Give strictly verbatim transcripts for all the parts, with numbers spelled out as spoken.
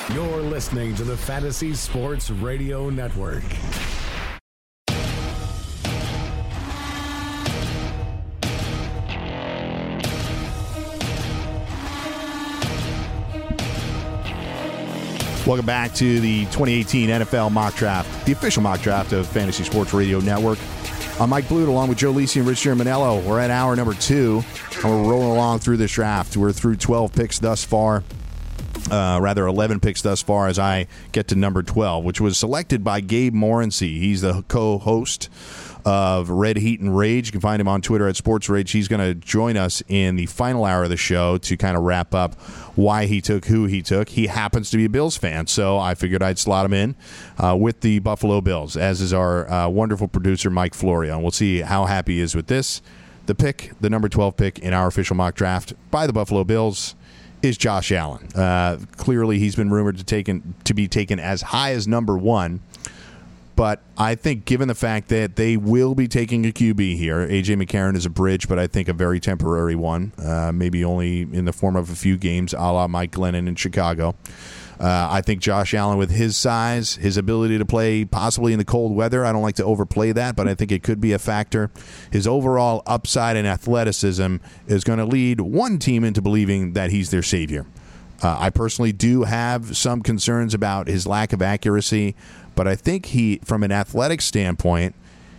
You're listening to the Fantasy Sports Radio Network. Welcome back to the twenty eighteen N F L Mock Draft, the official mock draft of Fantasy Sports Radio Network. I'm Mike Blute along with Joe Lisi and Rich Germanello. We're at hour number two, and we're rolling along through this draft. We're through twelve picks thus far, uh, rather eleven picks thus far as I get to number twelve, which was selected by Gabe Morency. He's the co-host of Red Heat and Rage. You can find him on Twitter at Sports Rage. He's going to join us in the final hour of the show to kind of wrap up why he took who he took. He happens to be a Bills fan, so I figured I'd slot him in uh, with the Buffalo Bills, as is our uh, wonderful producer, Mike Florio. And we'll see how happy he is with this. The pick, the number twelve pick in our official mock draft by the Buffalo Bills, is Josh Allen. Uh, clearly, he's been rumored to, taken, to be taken as high as number one. But I think given the fact that they will be taking a Q B here, A J McCarron is a bridge, but I think a very temporary one, uh, maybe only in the form of a few games, a la Mike Glennon in Chicago. Uh, I think Josh Allen, with his size, his ability to play possibly in the cold weather, I don't like to overplay that, but I think it could be a factor. His overall upside and athleticism is going to lead one team into believing that he's their savior. Uh, I personally do have some concerns about his lack of accuracy, but I think he, from an athletic standpoint,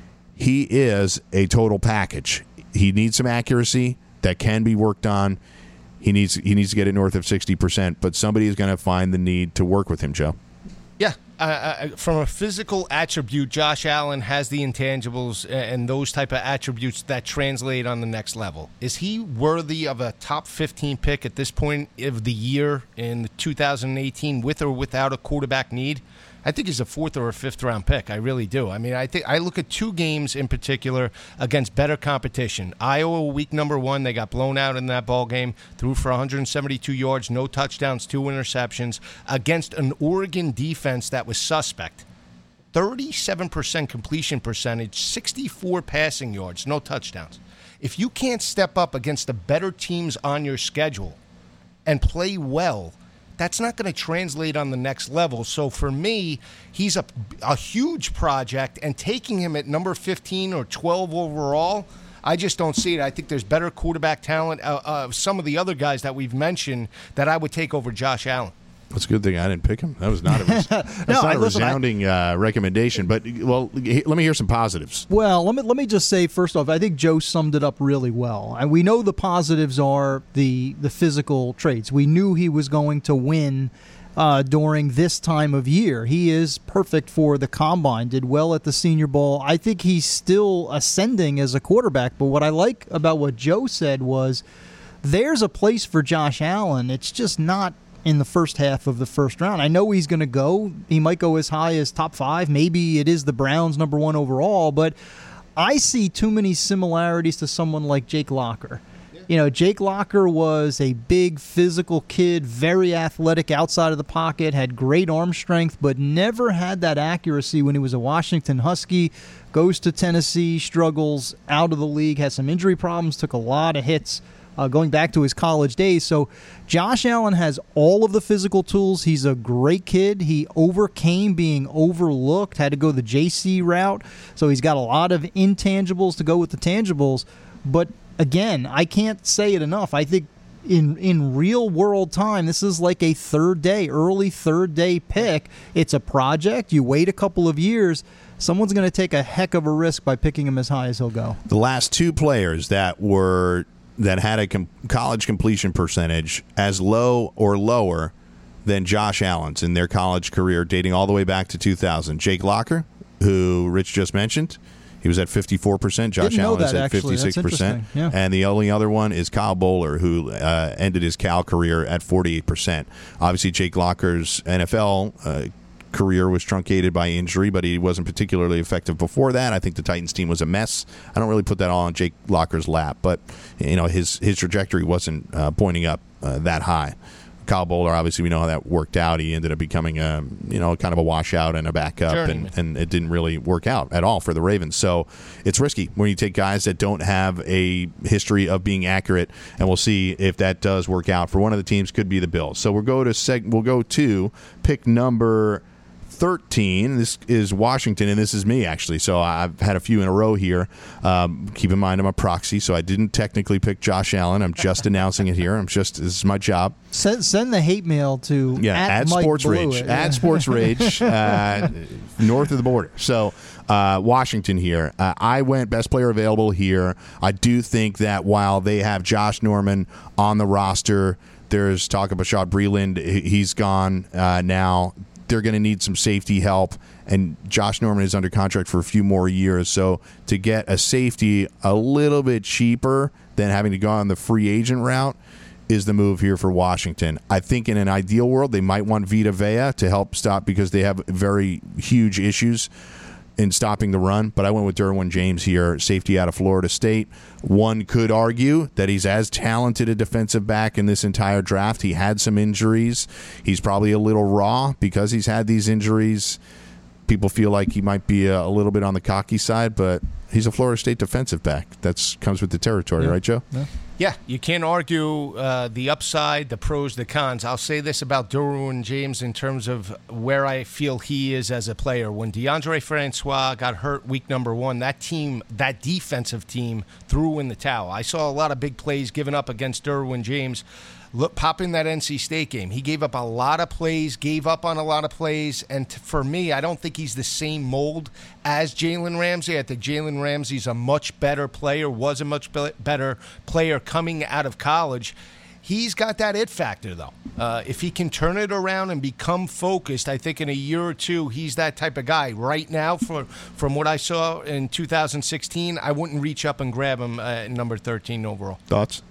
he is a total package. He needs some accuracy that can be worked on. He needs he needs to get it north of sixty percent, but somebody is going to find the need to work with him, Joe. Yeah, uh, from a physical attribute, Josh Allen has the intangibles and those type of attributes that translate on the next level. Is he worthy of a top fifteen pick at this point of the year in two thousand eighteen with or without a quarterback need? I think he's a fourth or a fifth round pick. I really do. I mean, I think I look at two games in particular against better competition. Iowa, week number one, they got blown out in that ball game, threw for one hundred seventy-two yards, no touchdowns, two interceptions, against an Oregon defense that was suspect. thirty-seven percent completion percentage, sixty-four passing yards, no touchdowns. If you can't step up against the better teams on your schedule and play well, that's not going to translate on the next level. So for me, he's a, a huge project, and taking him at number fifteen or twelve overall, I just don't see it. I think there's better quarterback talent. Uh, uh, some of the other guys that we've mentioned that I would take over Josh Allen. That's a good thing I didn't pick him. That was not a, res- that's no, not I, a listen, resounding I, uh, recommendation. But, well, he, let me hear some positives. Well, let me let me just say, first off, I think Joe summed it up really well. And we know the positives are the, the physical traits. We knew he was going to win uh, during this time of year. He is perfect for the combine, did well at the Senior Bowl. I think he's still ascending as a quarterback. But what I like about what Joe said was there's a place for Josh Allen. It's just not in the first half of the first round. I know he's going to go. He might go as high as top five. Maybe it is the Browns number one overall, but I see too many similarities to someone like Jake Locker. Yeah. You know, Jake Locker was a big physical kid, very athletic outside of the pocket, had great arm strength, but never had that accuracy when he was a Washington Husky, goes to Tennessee, struggles out of the league, has some injury problems, took a lot of hits Uh, going back to his college days. So Josh Allen has all of the physical tools. He's a great kid. He overcame being overlooked, had to go the J C route. So he's got a lot of intangibles to go with the tangibles. But again, I can't say it enough. I think in in real world time, this is like a third day, early third day pick. It's a project. You wait a couple of years. Someone's going to take a heck of a risk by picking him as high as he'll go. The last two players that were that had a com- college completion percentage as low or lower than Josh Allen's in their college career, dating all the way back to two thousand. Jake Locker, who Rich just mentioned, he was at fifty-four percent. Josh Didn't know Allen that, is at actually. fifty-six percent. Yeah. And the only other one is Kyle Bowler, who uh, ended his Cal career at forty-eight percent. Obviously, Jake Locker's N F L uh, career was truncated by injury, but he wasn't particularly effective before that. I think the Titans team was a mess. I don't really put that all on Jake Locker's lap, but you know his his trajectory wasn't uh, pointing up uh, that high. Kyle Bowler, obviously, we know how that worked out. He ended up becoming a, you know, kind of a washout and a backup, and, and it didn't really work out at all for the Ravens. So it's risky when you take guys that don't have a history of being accurate, and we'll see if that does work out for one of the teams. Could be the Bills. So we'll go to seg- we'll go to pick number thirteen. This is Washington, and this is me, actually. So I've had a few in a row here. Um, keep in mind, I'm a proxy, so I didn't technically pick Josh Allen. I'm just announcing it here. I'm just this is my job. Send, send the hate mail to yeah, at, at Mike Sports Rage. Blewett. At yeah. Sports Rage, uh, north of the border. So uh, Washington here. Uh, I went best player available here. I do think that while they have Josh Norman on the roster, there's talk of Bashad Breeland. He's gone uh, now. They're going to need some safety help, and Josh Norman is under contract for a few more years. So to get a safety a little bit cheaper than having to go on the free agent route is the move here for Washington. I think in an ideal world, they might want Vita Vea to help stop because they have very huge issues in stopping the run, but I went with Derwin James here, safety out of Florida State. One could argue that he's as talented a defensive back in this entire draft. He had some injuries. He's probably a little raw because he's had these injuries. People feel like he might be a, a little bit on the cocky side, but he's a Florida State defensive back. That comes with the territory, yeah. right, Joe? Yeah. Yeah, you can't argue uh, the upside, the pros, the cons. I'll say this about Derwin James in terms of where I feel he is as a player. When DeAndre Francois got hurt week number one, that team, that defensive team, threw in the towel. I saw a lot of big plays given up against Derwin James. Look, pop in that N C State game. He gave up a lot of plays, gave up on a lot of plays, and t- for me, I don't think he's the same mold as Jalen Ramsey. I think Jalen Ramsey's a much better player, was a much be- better player coming out of college. He's got that it factor, though. Uh, if he can turn it around and become focused, I think in a year or two, he's that type of guy. Right now, for, from what I saw in two thousand sixteen, I wouldn't reach up and grab him at number thirteen overall. Thoughts?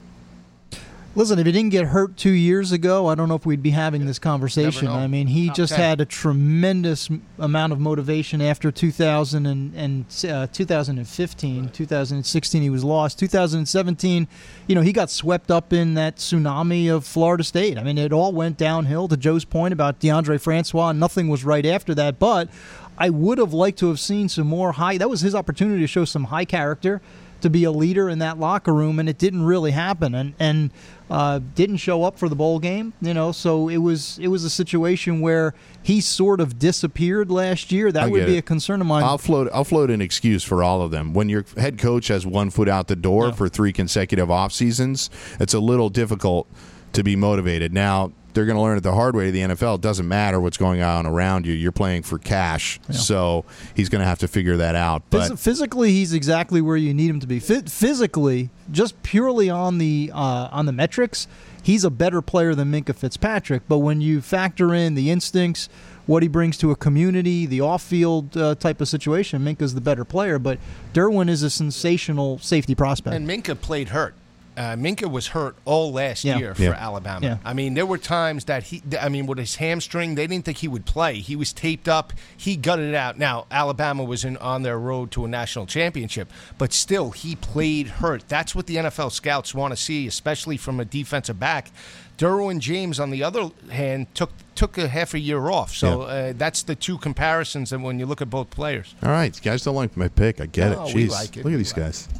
Listen, if he didn't get hurt two years ago, I don't know if we'd be having this conversation. I mean, he Top just ten. had a tremendous amount of motivation after two thousand and, and uh, two thousand fifteen. Right. two thousand sixteen, he was lost. two thousand seventeen, you know, he got swept up in that tsunami of Florida State. I mean, it all went downhill, to Joe's point about DeAndre Francois, and nothing was right after that. But I would have liked to have seen some more high. That was his opportunity to show some high character, to be a leader in that locker room, and it didn't really happen, and and uh, didn't show up for the bowl game. You know, so it was it was a situation where he sort of disappeared last year. That I would get be it. a concern of mine. I'll float. I'll float an excuse for all of them. When your head coach has one foot out the door Yeah. for three consecutive off seasons, it's a little difficult to be motivated. Now they're going to learn it the hard way. The N F L, it doesn't matter what's going on around you. You're playing for cash, Yeah. so he's going to have to figure that out. But Phys- physically, he's exactly where you need him to be. F- physically, just purely on the uh, on the metrics, he's a better player than Minkah Fitzpatrick. But when you factor in the instincts, what he brings to a community, the off-field uh, type of situation, Minkah's the better player. But Derwin is a sensational safety prospect. And Minkah played hurt. Uh, Minkah was hurt all last Yeah. year for Yeah. Alabama. Yeah. I mean, there were times that he, I mean, with his hamstring, they didn't think he would play. He was taped up. He gutted it out. Now, Alabama was in, on their road to a national championship, but still, he played hurt. That's what the N F L scouts want to see, especially from a defensive back. Derwin James, on the other hand, took took a half a year off. So Yeah. uh, that's the two comparisons and when you look at both players. all right, you guys don't like my pick. I get No, it. we Jeez, like it. look at We these like guys.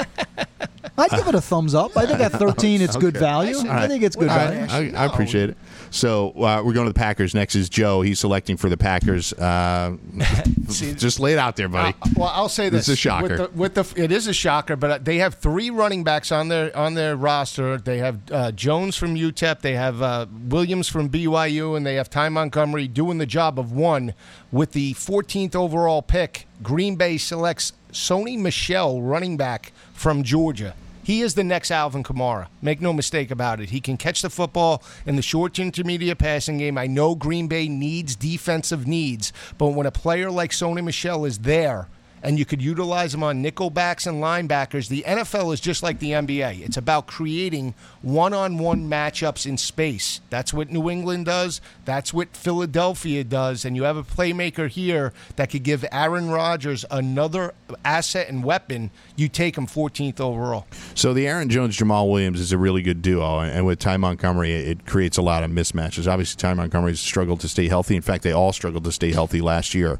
I'd give it a thumbs up. I think at thirteen, it's good Okay. value. All I right. think it's good All right. value. I, I appreciate it. So uh, we're going to the Packers. Next is Joe. He's selecting for the Packers. Uh, just lay it out there, buddy. Uh, well, I'll say this: This is a shocker. With the, with the, it is a shocker, but they have three running backs on their on their roster. They have uh, Jones from U T E P, they have uh, Williams from B Y U, and they have Ty Montgomery doing the job of one. With the fourteenth overall pick, Green Bay selects Sony Michel, running back from Georgia. He is the next Alvin Kamara. Make no mistake about it. He can catch the football in the short to intermediate passing game. I know Green Bay needs defensive needs, but when a player like Sony Michel is there and you could utilize him on nickelbacks and linebackers. The N F L is just like the N B A. It's about creating one-on-one matchups in space. That's what New England does. That's what Philadelphia does. And you have a playmaker here that could give Aaron Rodgers another asset and weapon. You take him fourteenth overall. So the Aaron Jones-Jamal Williams is a really good duo, and with Ty Montgomery, it creates a lot of mismatches. Obviously, Ty Montgomery's struggled to stay healthy. In fact, they all struggled to stay healthy last year.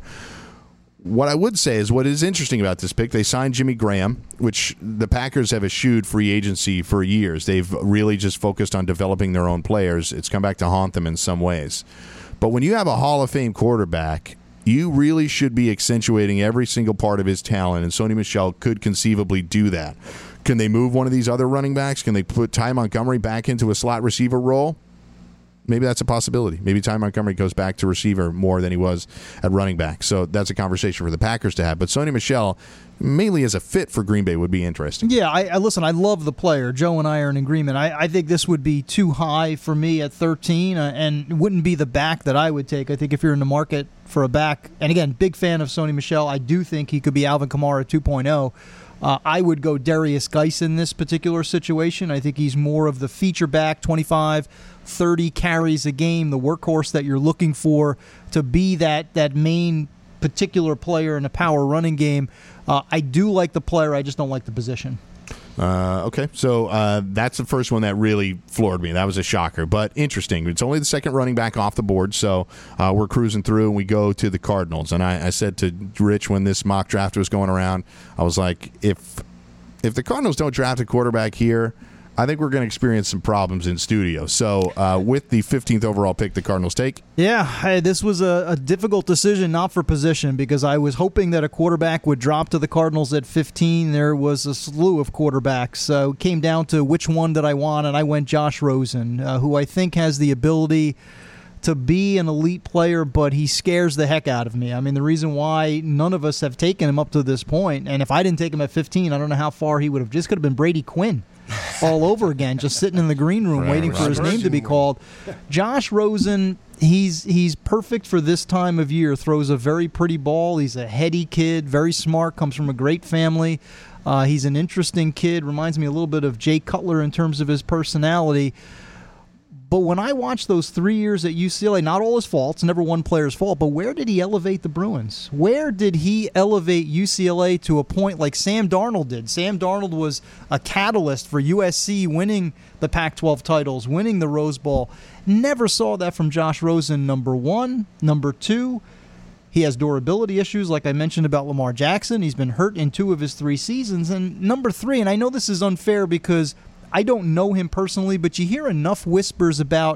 What I would say is what is interesting about this pick, they signed Jimmy Graham, which the Packers have eschewed free agency for years. They've really just focused on developing their own players. It's come back to haunt them in some ways. But when you have a Hall of Fame quarterback, you really should be accentuating every single part of his talent, and Sony Michel could conceivably do that. Can they move one of these other running backs? Can they put Ty Montgomery back into a slot receiver role? Maybe that's a possibility. Maybe Ty Montgomery goes back to receiver more than he was at running back. So that's a conversation for the Packers to have. But Sony Michel, mainly as a fit for Green Bay, would be interesting. Yeah, I, I listen, I love the player. Joe and I are in agreement. I, I think this would be too high for me at thirteen, uh, and wouldn't be the back that I would take. I think if you're in the market for a back, and again, big fan of Sony Michel, I do think he could be Alvin Kamara two point oh. Uh, I would go Darius Geis in this particular situation. I think he's more of the feature back, twenty-five, thirty carries a game, the workhorse that you're looking for to be that that main particular player in a power running game. Uh, I do like the player. I just don't like the position. Uh, okay, so uh, that's the first one that really floored me. That was a shocker, but interesting. It's only the second running back off the board, so uh, we're cruising through, and we go to the Cardinals. And I, I said to Rich when this mock draft was going around, I was like, if if the Cardinals don't draft a quarterback here, I think we're going to experience some problems in studio. So uh, with the fifteenth overall pick, the Cardinals take. Yeah, hey, this was a, a difficult decision, not for position, because I was hoping that a quarterback would drop to the Cardinals at fifteen. There was a slew of quarterbacks. So it came down to which one did I want, and I went Josh Rosen, uh, who I think has the ability to be an elite player, but he scares the heck out of me. I mean, the reason why none of us have taken him up to this point, and if I didn't take him at fifteen, I don't know how far he would have. Just could have been Brady Quinn all over again, just sitting in the green room right, waiting right. for his name to be called. Josh Rosen, he's he's perfect for this time of year. Throws a very pretty ball. He's a heady kid, very smart, comes from a great family. Uh, he's an interesting kid. Reminds me a little bit of Jay Cutler in terms of his personality. But when I watched those three years at U C L A, not all his fault, it's never one player's fault, but where did he elevate the Bruins? Where did he elevate U C L A to a point like Sam Darnold did? Sam Darnold was a catalyst for U S C winning the Pac twelve titles, winning the Rose Bowl. Never saw that from Josh Rosen, number one. Number two, he has durability issues, like I mentioned about Lamar Jackson. He's been hurt in two of his three seasons. And number three, and I know this is unfair because I don't know him personally, but you hear enough whispers about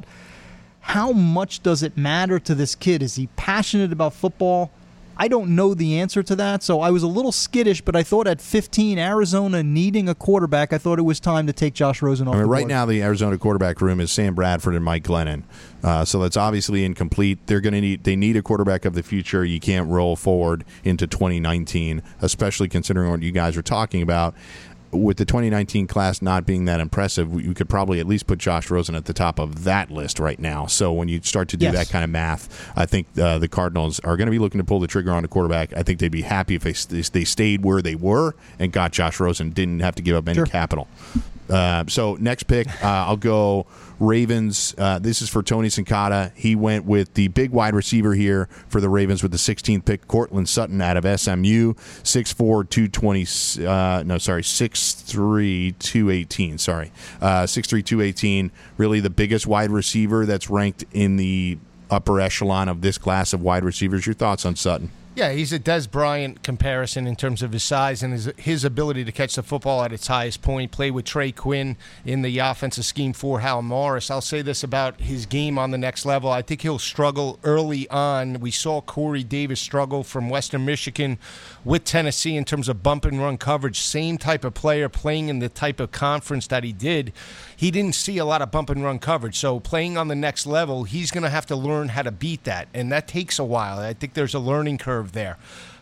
how much does it matter to this kid? Is he passionate about football? I don't know the answer to that, so I was a little skittish, but I thought at fifteen, Arizona needing a quarterback, I thought it was time to take Josh Rosen off I mean, the right board. now, the Arizona quarterback room is Sam Bradford and Mike Glennon, uh, so that's obviously incomplete. They're going to need they need a quarterback of the future. You can't roll forward into twenty nineteen, especially considering what you guys are talking about. With the twenty nineteen class not being that impressive, we could probably at least put Josh Rosen at the top of that list right now. So when you start to do Yes. that kind of math, I think uh, the Cardinals are going to be looking to pull the trigger on a quarterback. I think they'd be happy if they, they stayed where they were and got Josh Rosen, didn't have to give up any Sure. capital. Uh, so next pick, uh, I'll go Ravens. Uh, this is for Tony Sincata. He went with the big wide receiver here for the Ravens with the sixteenth pick, Cortland Sutton out of S M U, six four, two twenty, uh, no, sorry, six three, two eighteen, sorry, uh, six three, two eighteen, really the biggest wide receiver that's ranked in the upper echelon of this class of wide receivers. Your thoughts on Sutton? Yeah, he's a Des Bryant comparison in terms of his size and his, his ability to catch the football at its highest point. Played with Trey Quinn in the offensive scheme for Hal Morris. I'll say this about his game on the next level. I think he'll struggle early on. We saw Corey Davis struggle from Western Michigan with Tennessee in terms of bump and run coverage. Same type of player playing in the type of conference that he did. He didn't see a lot of bump and run coverage. So playing on the next level, he's going to have to learn how to beat that. And that takes a while. I think there's a learning curve there.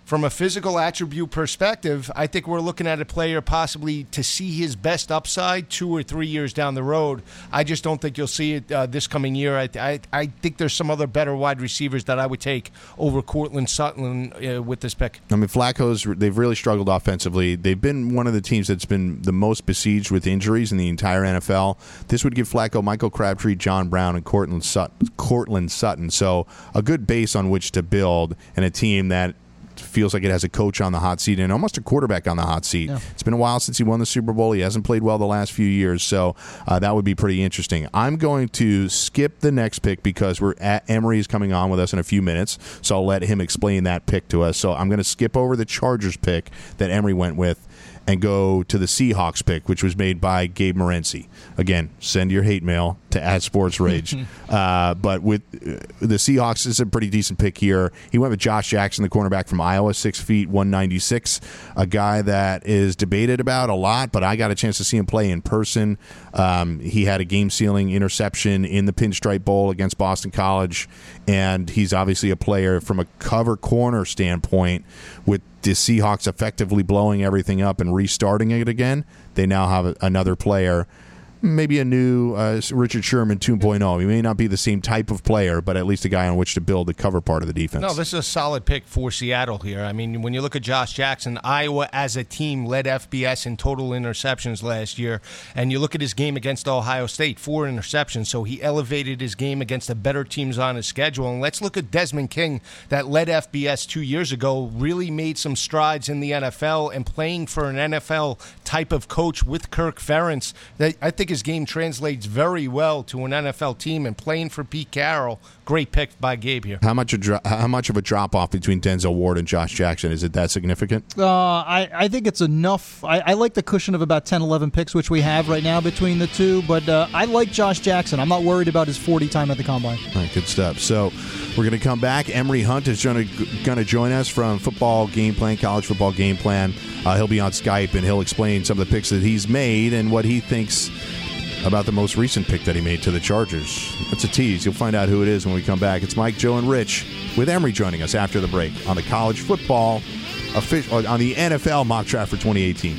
from a physical attribute perspective, I think we're looking at a player possibly to see his best upside two or three years down the road. I just don't think you'll see it uh, this coming year. I, I I think there's some other better wide receivers that I would take over Cortland Sutton uh, with this pick. I mean, Flacco's, they've really struggled offensively. They've been one of the teams that's been the most besieged with injuries in the entire N F L. This would give Flacco, Michael Crabtree, John Brown, and Cortland Sutton. Cortland Sutton. So a good base on which to build, and a team that feels like it has a coach on the hot seat and almost a quarterback on the hot seat. Yeah. It's been a while since he won the Super Bowl. He hasn't played well the last few years, so uh, that would be pretty interesting. I'm going to skip the next pick because we're at Emory is coming on with us in a few minutes, so I'll let him explain that pick to us. So I'm going to skip over the Chargers pick that Emory went with and go to the Seahawks pick, which was made by Gabe Morency. Again, send your hate mail to at Sports Rage. uh, but with uh, the Seahawks, is a pretty decent pick here. He went with Josh Jackson, the cornerback from Iowa, six feet, one ninety-six, a guy that is debated about a lot, but I got a chance to see him play in person. Um, he had a game-sealing interception in the Pinstripe Bowl against Boston College, and he's obviously a player from a cover corner standpoint. With the Seahawks effectively blowing everything up and restarting it again, they now have a, another player, maybe a new uh, Richard Sherman two point oh. He may not be the same type of player, but at least a guy on which to build the cover part of the defense. No, this is a solid pick for Seattle here. I mean, when you look at Josh Jackson, Iowa as a team led F B S in total interceptions last year, and you look at his game against Ohio State, four interceptions, so he elevated his game against the better teams on his schedule. And let's look at Desmond King, that led F B S two years ago, really made some strides in the N F L, and playing for an N F L type of coach with Kirk Ferentz, that I think his game translates very well to an N F L team, and playing for Pete Carroll, great pick by Gabe here. How much a dro- how much of a drop off between Denzel Ward and Josh Jackson? Is it that significant? Uh, I, I think it's enough. I, I like the cushion of about ten, eleven picks, which we have right now between the two, but uh, I like Josh Jackson. I'm not worried about his forty time at the Combine. All right, good stuff. So we're going to come back. Emory Hunt is going to join us from Football Game Plan, College Football Game Plan. Uh, he'll be on Skype, and he'll explain some of the picks that he's made and what he thinks about the most recent pick that he made to the Chargers. That's a tease. You'll find out who it is when we come back. It's Mike, Joe, and Rich with Emory joining us after the break on the college football, on the N F L mock draft for twenty eighteen.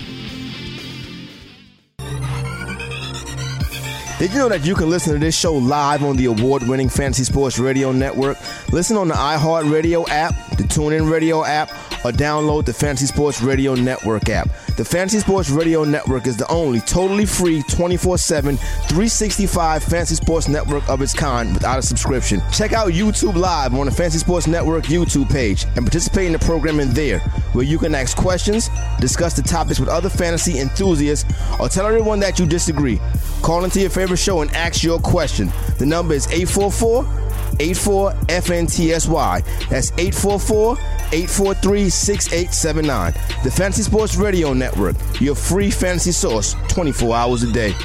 Did you know that you can listen to this show live on the award-winning Fantasy Sports Radio Network? Listen on the iHeartRadio app, the TuneIn Radio app, or download the Fantasy Sports Radio Network app. The Fantasy Sports Radio Network is the only totally free twenty-four seven, three sixty-five Fantasy Sports Network of its kind without a subscription. Check out YouTube Live on the Fantasy Sports Network YouTube page and participate in the programming there, where you can ask questions, discuss the topics with other fantasy enthusiasts, or tell everyone that you disagree. Call into your favorite show and ask your question. The number is eight four four, eight four, F N T S Y. That's eight four four, eight four three, six eight seven nine. The Fantasy Sports Radio Network, your free fantasy source twenty-four hours a day.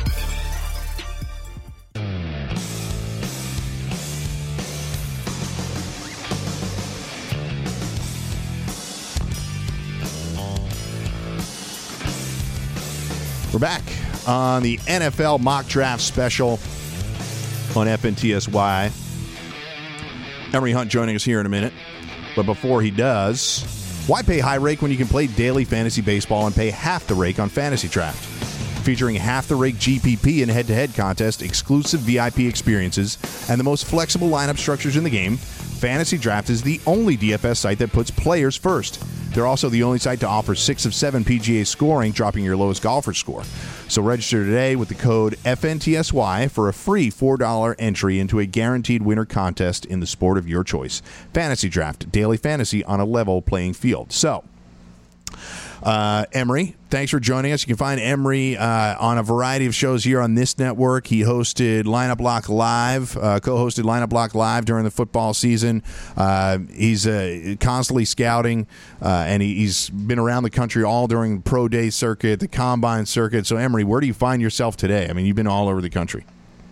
We're back on the N F L mock draft special on F N T S Y. Emory Hunt joining us here in a minute. But before he does, why pay high rake when you can play daily fantasy baseball and pay half the rake on Fantasy Draft? Featuring half the rake G P P and head-to-head contest, exclusive V I P experiences, and the most flexible lineup structures in the game, Fantasy Draft is the only D F S site that puts players first. They're also the only site to offer six of seven P G A scoring, dropping your lowest golfer score. So register today with the code F N T S Y for a free four dollars entry into a guaranteed winner contest in the sport of your choice. Fantasy Draft, daily fantasy on a level playing field. So, Uh, Emory, thanks for joining us. You can find Emory uh, on a variety of shows here on this network. He hosted Lineup Block Live, uh, co-hosted Lineup Block Live during the football season. Uh, he's uh, constantly scouting, uh, and he, he's been around the country all during the pro day circuit, the combine circuit. So, Emory, where do you find yourself today? I mean, you've been all over the country.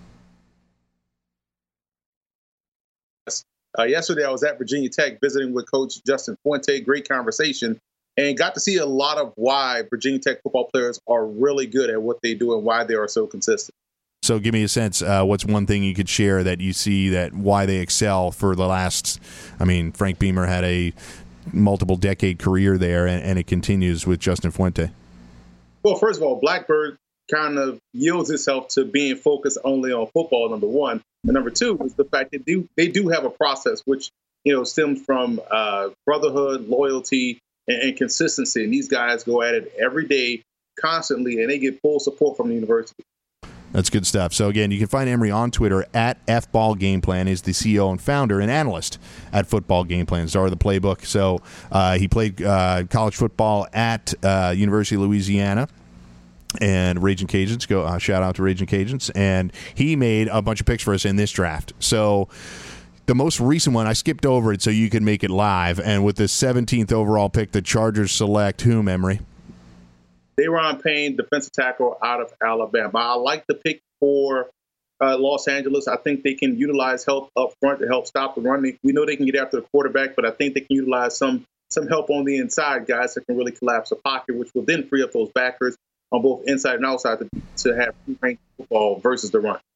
Uh, yesterday, I was at Virginia Tech visiting with Coach Justin Fuente. Great conversation. And got to see a lot of why Virginia Tech football players are really good at what they do and why they are so consistent. So give me a sense, uh, what's one thing you could share that you see that why they excel for the last, I mean, Frank Beamer had a multiple decade career there, and, and it continues with Justin Fuente? Well, first of all, Blackbird kind of yields itself to being focused only on football, number one. And number two is the fact that they do, they do have a process which, you know, stems from uh, brotherhood, loyalty, and, and consistency. And these guys go at it every day, constantly, and they get full support from the university. That's good stuff. So, again, you can find Emory on Twitter at F Ball Game Plan. Is the C E O and founder and analyst at Football Game Plan. Czar the playbook. So, uh, he played uh, college football at uh, University of Louisiana. And Raging Cajuns, go uh, shout out to Raging Cajuns. And he made a bunch of picks for us in this draft. So, the most recent one, I skipped over it so you could make it live. And with the seventeenth overall pick, the Chargers select whom, Emory? Daron Payne, defensive tackle out of Alabama. I like the pick for uh, Los Angeles. I think they can utilize help up front to help stop the run. We know they can get after the quarterback, but I think they can utilize some some help on the inside, guys that can really collapse the pocket, which will then free up those backers on both inside and outside to, to have free-range football versus the run.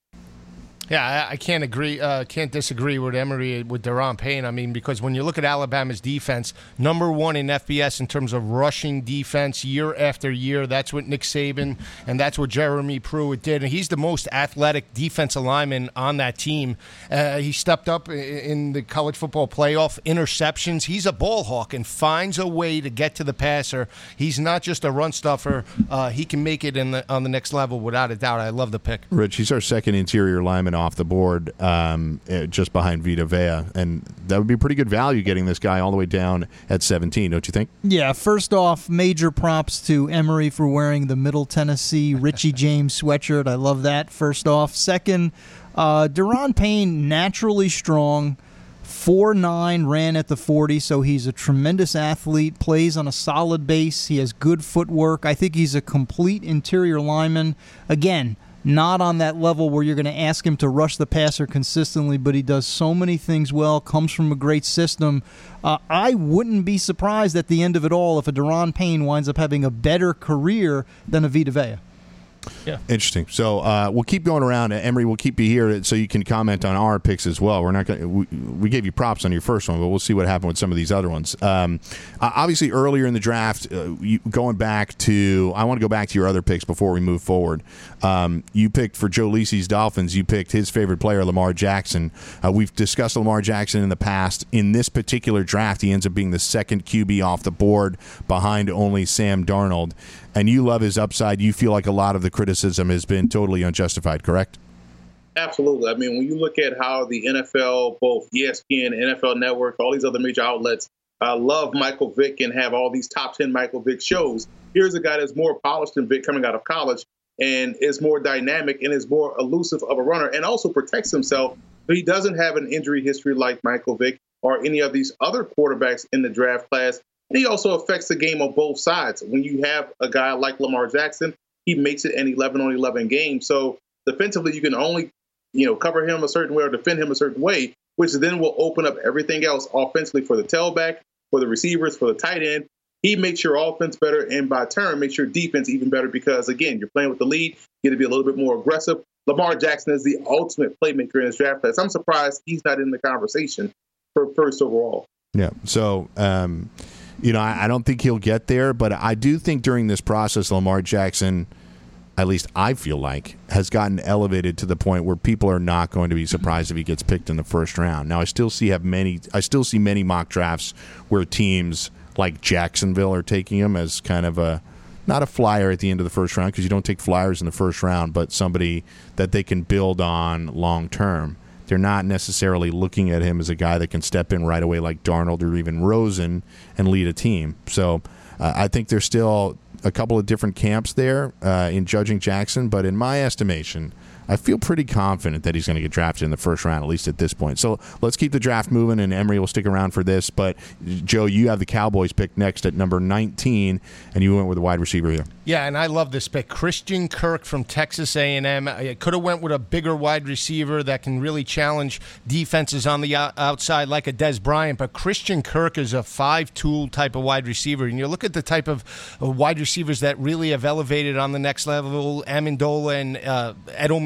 Yeah, I, I can't agree. Uh, can't disagree with Emory with Daron Payne. I mean, because when you look at Alabama's defense, number one in F B S in terms of rushing defense year after year. That's what Nick Saban and that's what Jeremy Pruitt did. And he's the most athletic defensive lineman on that team. Uh, he stepped up in the college football playoff interceptions. He's a ball hawk and finds a way to get to the passer. He's not just a run stuffer. Uh, he can make it in the on the next level without a doubt. I love the pick. Rich, he's our second interior lineman off the board, um, just behind Vita Vea, and that would be pretty good value getting this guy all the way down at seventeen, don't you think? Yeah, first off, major props to Emory for wearing the Middle Tennessee Richie James sweatshirt. I love that, first off. Second, uh, Daron Payne, naturally strong, four nine, ran at the forty, so he's a tremendous athlete, plays on a solid base, he has good footwork. I think he's a complete interior lineman. Again, not on that level where you're going to ask him to rush the passer consistently, but he does so many things well, comes from a great system. Uh, I wouldn't be surprised at the end of it all if a Daron Payne winds up having a better career than a Vita Vea. Yeah. Interesting. So uh, we'll keep going around. Emory, we'll keep you here so you can comment on our picks as well. We're not going. We, we gave you props on your first one, but we'll see what happened with some of these other ones. Um, uh, obviously, earlier in the draft, uh, you, going back to, I want to go back to your other picks before we move forward. Um, you picked for Joe Lisi's Dolphins. You picked his favorite player, Lamar Jackson. Uh, we've discussed Lamar Jackson in the past. In this particular draft, he ends up being the second Q B off the board, behind only Sam Darnold. And you love his upside. You feel like a lot of the criticism has been totally unjustified, correct? Absolutely. I mean, when you look at how the N F L, both E S P N, N F L Network, all these other major outlets uh, love Michael Vick and have all these top ten Michael Vick shows, here's a guy that's more polished than Vick coming out of college and is more dynamic and is more elusive of a runner and also protects himself. So he doesn't have an injury history like Michael Vick or any of these other quarterbacks in the draft class. And he also affects the game on both sides. When you have a guy like Lamar Jackson, he makes it an eleven on eleven game. So defensively, you can only, you know, cover him a certain way or defend him a certain way, which then will open up everything else offensively for the tailback, for the receivers, for the tight end. He makes your offense better, and by turn, makes your defense even better because, again, you're playing with the lead. You get to be a little bit more aggressive. Lamar Jackson is the ultimate playmaker in this draft class. I'm surprised he's not in the conversation for first overall. Yeah. So, um, you know, I, I don't think he'll get there, but I do think during this process, Lamar Jackson, at least I feel like, has gotten elevated to the point where people are not going to be surprised if he gets picked in the first round. Now, I still see have many. I still see many mock drafts where teams like Jacksonville are taking him as kind of a not a flyer at the end of the first round, because you don't take flyers in the first round, but somebody that they can build on long term. They're not necessarily looking at him as a guy that can step in right away like Darnold or even Rosen and lead a team. So uh, I think there's still a couple of different camps there uh, in judging Jackson, but in my estimation, I feel pretty confident that he's going to get drafted in the first round, at least at this point. So let's keep the draft moving, and Emory will stick around for this. But, Joe, you have the Cowboys picked next at number nineteen, and you went with a wide receiver here. Yeah, and I love this pick. Christian Kirk from Texas A and M. I could have went with a bigger wide receiver that can really challenge defenses on the outside like a Dez Bryant, but Christian Kirk is a five-tool type of wide receiver. And you look at the type of wide receivers that really have elevated on the next level, Amendola and uh, Edelman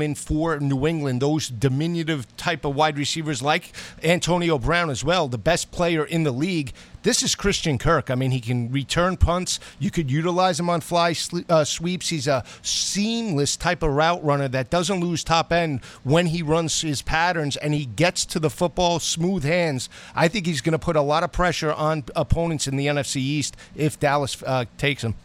in for New England, those diminutive type of wide receivers like Antonio Brown as well, the best player in the league. This is Christian Kirk. I mean, he can return punts. You could utilize him on fly uh, sweeps. He's a seamless type of route runner that doesn't lose top end when he runs his patterns, and he gets to the football smooth hands. I think he's going to put a lot of pressure on opponents in the N F C East if Dallas uh, takes him.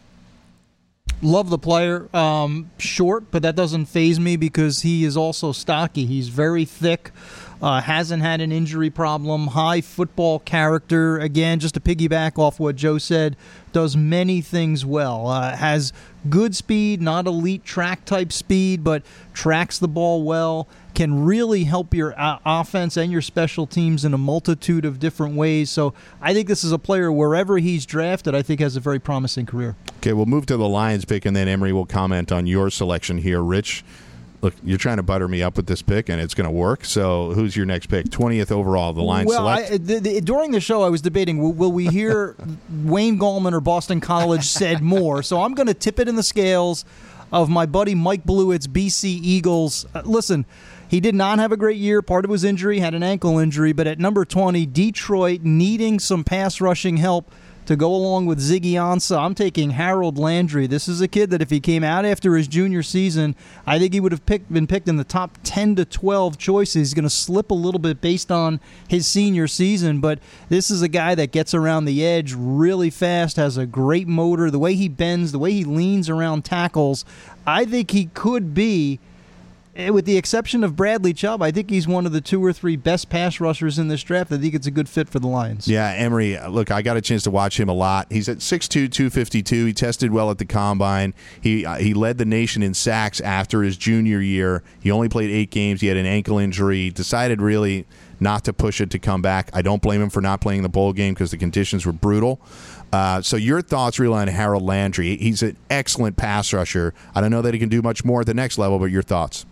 Love the player. Um, short, but that doesn't faze me because he is also stocky. He's very thick. Uh, hasn't had an injury problem, high football character. Again, just to piggyback off what Joe said, does many things well. Uh, has good speed, not elite track type speed, but tracks the ball well. Can really help your uh, offense and your special teams in a multitude of different ways. So I think this is a player, wherever he's drafted, I think has a very promising career. Okay, we'll move to the Lions pick, and then Emery will comment on your selection here. Rich, look, you're trying to butter me up with this pick, and it's going to work. So who's your next pick? twentieth overall, the Lions well, select? I, the, the, during the show, I was debating, will, will we hear Wayne Gallman or Boston College said more? So I'm going to tip it in the scales of my buddy Mike Blewett's B C Eagles. Uh, listen, he did not have a great year. Part of his injury, had an ankle injury. But at number twenty, Detroit needing some pass rushing help to go along with Ziggy Ansah, I'm taking Harold Landry. This is a kid that if he came out after his junior season, I think he would have picked, been picked in the top ten to twelve choices. He's going to slip a little bit based on his senior season, but this is a guy that gets around the edge really fast, has a great motor. The way he bends, the way he leans around tackles, I think he could be, with the exception of Bradley Chubb, I think he's one of the two or three best pass rushers in this draft. I think it's a good fit for the Lions. Yeah, Emery, look, I got a chance to watch him a lot. He's at six two, two fifty-two. He tested well at the Combine. He uh, he led the nation in sacks after his junior year. He only played eight games. He had an ankle injury. Decided really not to push it to come back. I don't blame him for not playing the bowl game because the conditions were brutal. Uh, so your thoughts really on Harold Landry? He's an excellent pass rusher. I don't know that he can do much more at the next level, but your thoughts?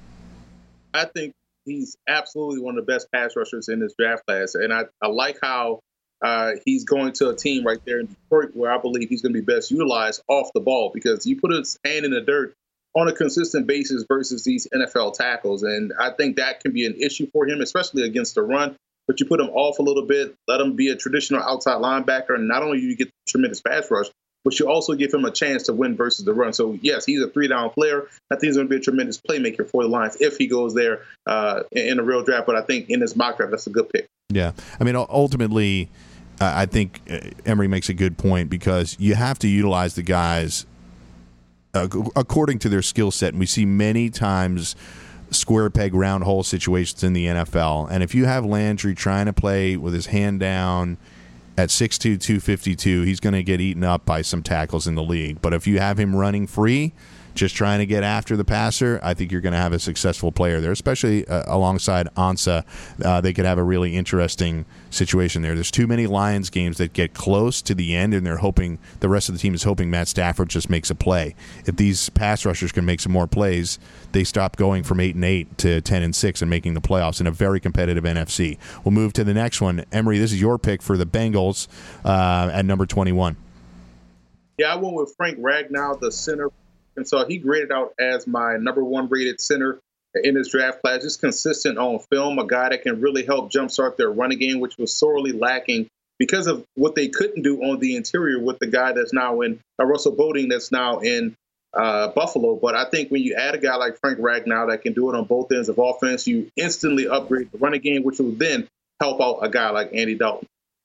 I think he's absolutely one of the best pass rushers in this draft class. And I, I like how uh, he's going to a team right there in Detroit where I believe he's going to be best utilized off the ball, because you put his hand in the dirt on a consistent basis versus these N F L tackles. And I think that can be an issue for him, especially against the run. But you put him off a little bit, let him be a traditional outside linebacker, and not only do you get tremendous pass rush, but you also give him a chance to win versus the run. So, yes, he's a three-down player. I think he's going to be a tremendous playmaker for the Lions if he goes there uh, in a real draft. But I think in this mock draft, that's a good pick. Yeah. I mean, ultimately, uh, I think Emery makes a good point, because you have to utilize the guys uh, according to their skill set. And we see many times square peg, round hole situations in the N F L. And if you have Landry trying to play with his hand down at six two, two fifty-two, he's going to get eaten up by some tackles in the league. But if you have him running free, just trying to get after the passer, I think you're going to have a successful player there, especially uh, alongside Ansah. Uh, they could have a really interesting situation there. There's too many Lions games that get close to the end, and they're hoping, the rest of the team is hoping Matt Stafford just makes a play. If these pass rushers can make some more plays, they stop going from eight and eight to ten and six and making the playoffs in a very competitive N F C. We'll move to the next one. Emery, this is your pick for the Bengals uh, at number twenty-one. Yeah, I went with Frank Ragnow, the center. And so he graded out as my number one rated center in this draft class. Just consistent on film, a guy that can really help jumpstart their running game, which was sorely lacking because of what they couldn't do on the interior with the guy that's now in uh, Russell Boding, that's now in uh, Buffalo. But I think when you add a guy like Frank Ragnow that can do it on both ends of offense, you instantly upgrade the running game, which will then help out a guy like Andy Dalton.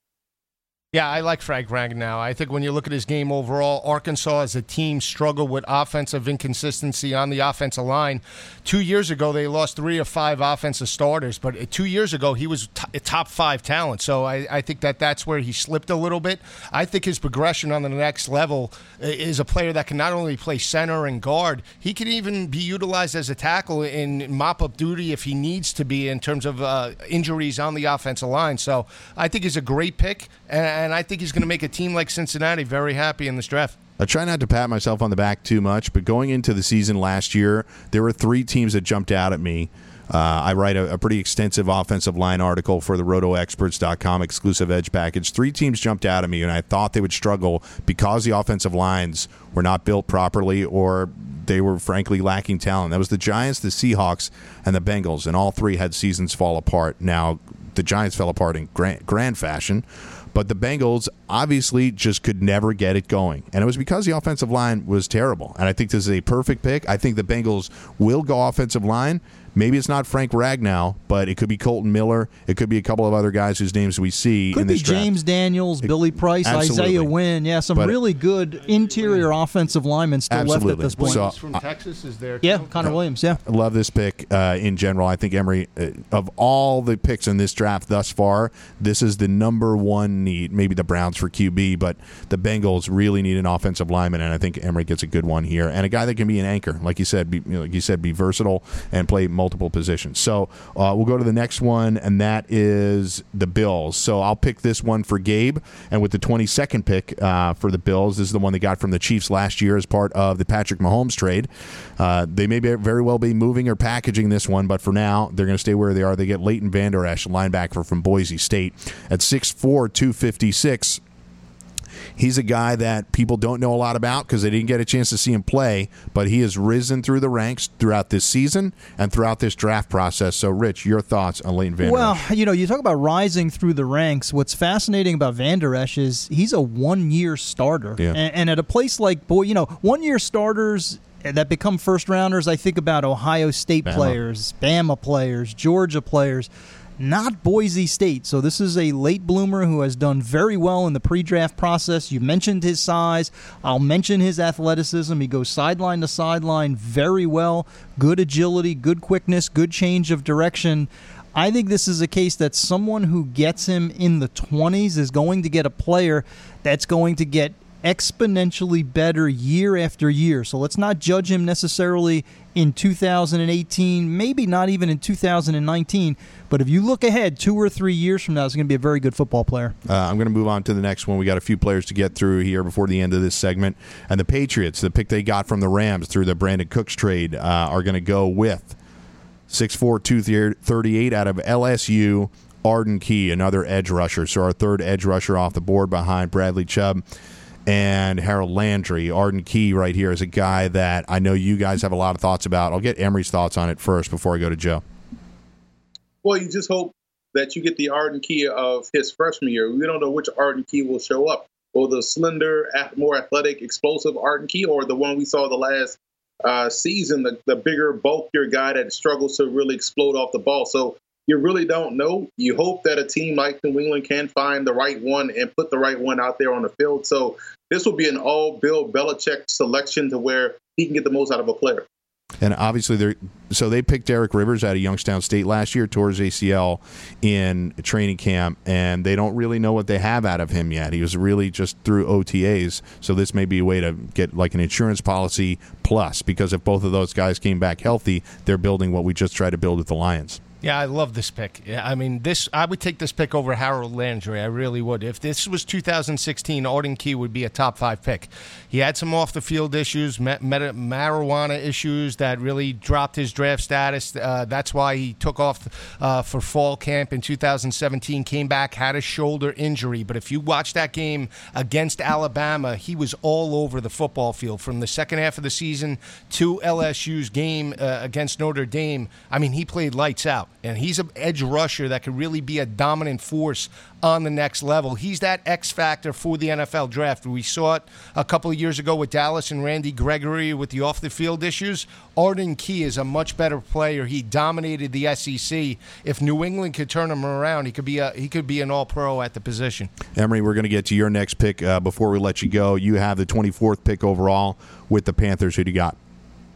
Yeah, I like Frank Ragnow. I think when you look at his game overall, Arkansas as a team struggled with offensive inconsistency on the offensive line. Two years ago, they lost three of five offensive starters, but two years ago, he was a top five talent. So I, I think that that's where he slipped a little bit. I think his progression on the next level is a player that can not only play center and guard, he can even be utilized as a tackle in mop-up duty if he needs to be in terms of uh, injuries on the offensive line. So I think he's a great pick, and And I think he's going to make a team like Cincinnati very happy in this draft. I try not to pat myself on the back too much, but going into the season last year, there were three teams that jumped out at me Uh, I write a, a pretty extensive offensive line article for the roto experts dot com exclusive edge package. Three teams jumped out at me, and I thought they would struggle because the offensive lines were not built properly or they were frankly lacking talent. That was the Giants, the Seahawks, and the Bengals, and all three had seasons fall apart. Now, the Giants fell apart in grand, grand fashion, but the Bengals obviously just could never get it going. And it was because the offensive line was terrible. And I think this is a perfect pick. I think the Bengals will go offensive line. Maybe it's not Frank Ragnow, but it could be Colton Miller. It could be a couple of other guys whose names we see could in this be draft. James Daniels, it, Billy Price, Absolutely. Isaiah Wynn. Yeah, some but, really good interior offensive linemen still absolutely. left at this point. So, from uh, Texas is there. Yeah, too? Connor Williams, yeah. I love this pick uh, in general. I think Emory, uh, of all the picks in this draft thus far, this is the number one need. Maybe the Browns for Q B, but the Bengals really need an offensive lineman, and I think Emory gets a good one here. And a guy that can be an anchor, like you said, be, you know, like you said, be versatile and play multiple positions. So uh, we'll go to the next one, and that is the Bills. So I'll pick this one for Gabe, and with the twenty-second pick uh, for the Bills, this is the one they got from the Chiefs last year as part of the Patrick Mahomes trade. Uh, they may be, very well be moving or packaging this one, but for now, they're going to stay where they are. They get Leighton Vander Esch, linebacker from Boise State, at six four, two fifty-six. He's a guy that people don't know a lot about because they didn't get a chance to see him play, but he has risen through the ranks throughout this season and throughout this draft process. So, Rich, your thoughts on Leighton Vander Esch? Well, you know, you talk about rising through the ranks. What's fascinating about Vander Esch is he's a one-year starter. Yeah. And, and at a place like, boy, you know, one-year starters that become first-rounders, I think about Ohio State Bama. players, Bama players, Georgia players. Not Boise State. So this is a late bloomer who has done very well in the pre-draft process. You mentioned his size. I'll mention his athleticism. He goes sideline to sideline very well. Good agility, good quickness, good change of direction. I think this is a case that someone who gets him in the twenties is going to get a player that's going to get exponentially better year after year. So let's not judge him necessarily in two thousand eighteen, maybe not even in two thousand nineteen. But if you look ahead two or three years from now, he's going to be a very good football player. Uh, I'm going to move on to the next one. We got a few players to get through here before the end of this segment. And the Patriots, the pick they got from the Rams through the Brandon Cooks trade, uh, are going to go with six four, two thirty-eight out of L S U, Arden Key, another edge rusher. So our third edge rusher off the board behind Bradley Chubb and Harold Landry. Arden Key right here is a guy that I know you guys have a lot of thoughts about. I'll get Emory's thoughts on it first before I go to Joe. Well, you just hope that you get the Arden Key of his freshman year. We don't know which Arden Key will show up. Or the slender, more athletic, explosive Arden Key, or the one we saw the last uh, season, the, the bigger, bulkier guy that struggles to really explode off the ball. So you really don't know. You hope that a team like New England can find the right one and put the right one out there on the field. So this will be an all Bill Belichick selection to where he can get the most out of a player. And obviously, they're so they picked Derek Rivers out of Youngstown State last year, tore his A C L in training camp, and they don't really know what they have out of him yet. He was really just through O T As, so this may be a way to get like an insurance policy plus, because if both of those guys came back healthy, they're building what we just tried to build with the Lions. Yeah, I love this pick. Yeah, I mean, this I would take this pick over Harold Landry. I really would. If this was two thousand sixteen, Arden Key would be a top five pick. He had some off-the-field issues, met, met marijuana issues that really dropped his draft status. Uh, that's why he took off uh, for fall camp in two thousand seventeen, came back, had a shoulder injury. But if you watch that game against Alabama, he was all over the football field from the second half of the season to L S U's game uh, against Notre Dame. I mean, he played lights out. And he's an edge rusher that could really be a dominant force on the next level. He's that X factor for the N F L draft. We saw it a couple of years ago with Dallas and Randy Gregory with the off-the-field issues. Arden Key is a much better player. He dominated the S E C. If New England could turn him around, he could be a he could be an all-pro at the position. Emory, we're going to get to your next pick uh, before we let you go. You have the twenty-fourth pick overall with the Panthers. Who do you got?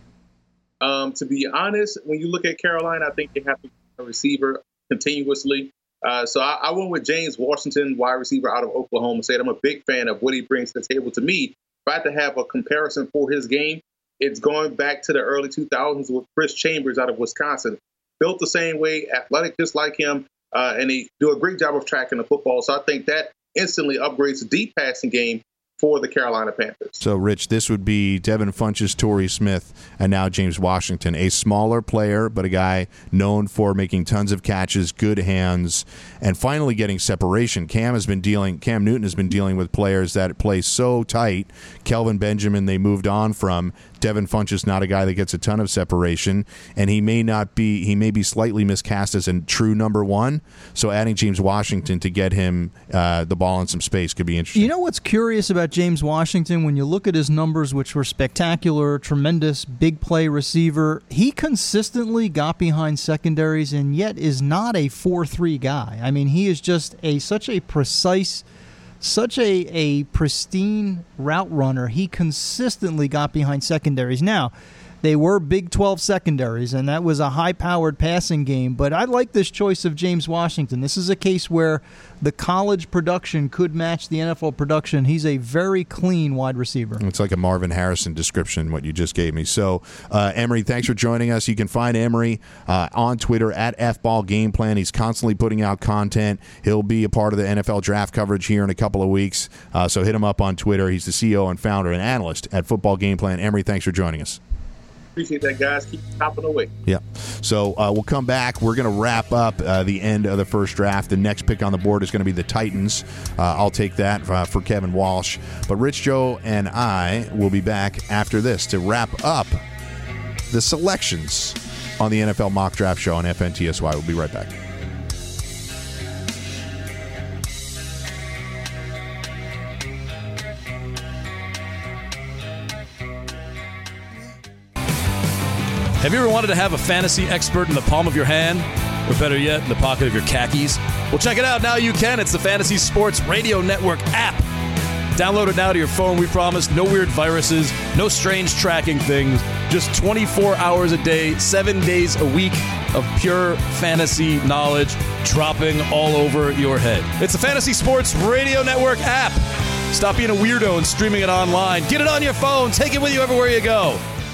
Um, to be honest, when you look at Carolina, I think they have to a receiver continuously. Uh, so I, I went with James Washington, wide receiver out of Oklahoma State. I'm a big fan of what he brings to the table. To me, if I had to have a comparison for his game, it's going back to the early two thousands with Chris Chambers out of Wisconsin. Built the same way, athletic just like him, uh, and he do a great job of tracking the football. So I think that instantly upgrades the deep passing game for the Carolina Panthers. So, Rich, this would be Devin Funchess, Torrey Smith, and now James Washington. A smaller player, but a guy known for making tons of catches, good hands, and finally getting separation. Cam has been dealing. Cam Newton has been dealing with players that play so tight. Kelvin Benjamin, they moved on from. Devin Funchess, not a guy that gets a ton of separation, and he may not be. He may be slightly miscast as a true number one. So, adding James Washington to get him uh, the ball in some space could be interesting. You know what's curious about James Washington? When you look at his numbers, which were spectacular, tremendous, big play receiver, he consistently got behind secondaries and yet is not a four three guy. I mean, he is just a such a precise, such a, a pristine route runner. He consistently got behind secondaries. Now, they were Big twelve secondaries, and that was a high-powered passing game. But I like this choice of James Washington. This is a case where the college production could match the N F L production. He's a very clean wide receiver. It's like a Marvin Harrison description, what you just gave me. So, uh, Emory, thanks for joining us. You can find Emory uh, on Twitter at F Ball Game Plan. He's constantly putting out content. He'll be a part of the N F L draft coverage here in a couple of weeks. Uh, so hit him up on Twitter. He's the C E O and founder and analyst at Football Game Plan. Emory, thanks for joining us. Appreciate that, guys. Keep chopping away. Yeah. So uh, we'll come back. We're going to wrap up uh, the end of the first draft. The next pick on the board is going to be the Titans. Uh, I'll take that uh, for Kevin Walsh. But Rich, Joe, and I will be back after this to wrap up the selections on the N F L Mock Draft Show on F N T S Y. We'll be right back. Have you ever wanted to have a fantasy expert in the palm of your hand? Or better yet, in the pocket of your khakis? Well, check it out. Now you can. It's the Fantasy Sports Radio Network app. Download it now to your phone. We promise no weird viruses, no strange tracking things. Just twenty-four hours a day, seven days a week of pure fantasy knowledge dropping all over your head. It's the Fantasy Sports Radio Network app. Stop being a weirdo and streaming it online. Get it on your phone. Take it with you everywhere you go.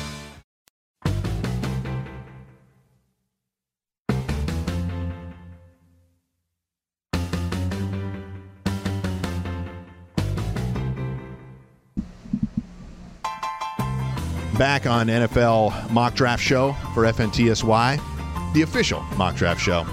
Back on N F L Mock Draft Show for F N T S Y, the official Mock Draft Show.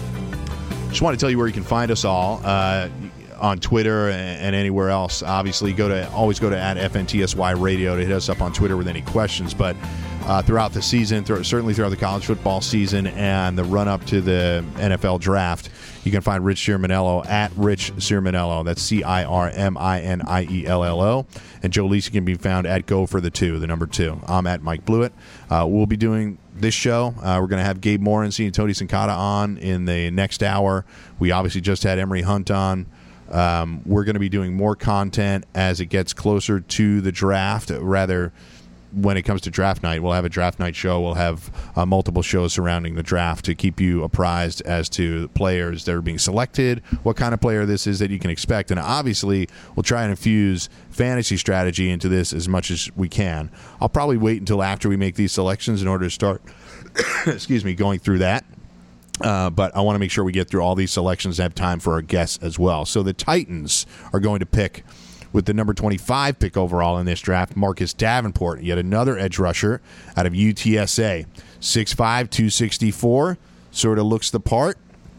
Just want to tell you where you can find us all uh, on Twitter and anywhere else. Obviously, go to always go to at F N T S Y Radio to hit us up on Twitter with any questions. But uh, throughout the season, th- certainly throughout the college football season and the run-up to the N F L draft, you can find Rich Cirminello at Rich Cirminello. That's C I R M I N I E L L O. And Joe Lisi can be found at Go for the Two, the number two. I'm at Mike Blewett. Uh, we'll be doing this show. Uh, we're going to have Gabe Morency and Tony Sincata on in the next hour. We obviously just had Emory Hunt on. Um, we're going to be doing more content as it gets closer to the draft. Rather, when it comes to draft night, we'll have a draft night show. We'll have uh, multiple shows surrounding the draft to keep you apprised as to players that are being selected, what kind of player this is that you can expect. And obviously, we'll try and infuse fantasy strategy into this as much as we can. I'll probably wait until after we make these selections in order to start, excuse me, going through that. Uh, but I want to make sure we get through all these selections and have time for our guests as well. So the Titans are going to pick with the number twenty-five pick overall in this draft, Marcus Davenport, yet another edge rusher out of U T S A. six five, two sixty-four, sort of looks the part.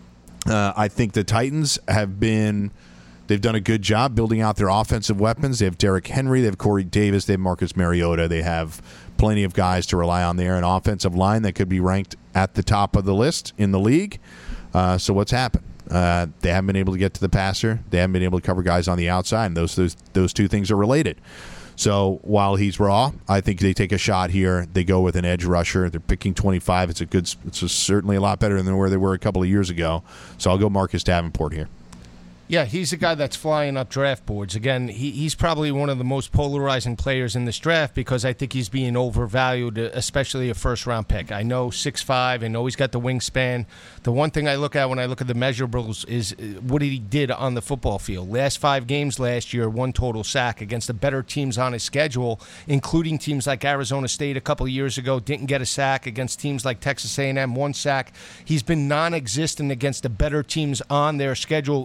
Uh, I think the Titans have been, they've done a good job building out their offensive weapons. They have Derrick Henry, they have Corey Davis, they have Marcus Mariota. They have plenty of guys to rely on there, an offensive line that could be ranked at the top of the list in the league. Uh, so what's happened? Uh, they haven't been able to get to the passer. They haven't been able to cover guys on the outside, and those those those two things are related. So while he's raw, I think they take a shot here. They go with an edge rusher. They're picking twenty-five. It's a good. It's a, certainly a lot better than where they were a couple of years ago. So I'll go Marcus Davenport here. Yeah, he's a guy that's flying up draft boards. Again, he, he's probably one of the most polarizing players in this draft because I think he's being overvalued, especially a first-round pick. I know six five, I know he's got the wingspan. The one thing I look at when I look at the measurables is what he did on the football field. Last five games last year, one total sack against the better teams on his schedule, including teams like Arizona State a couple of years ago, didn't get a sack. Against teams like Texas A and M, one sack. He's been non-existent against the better teams on their schedule from a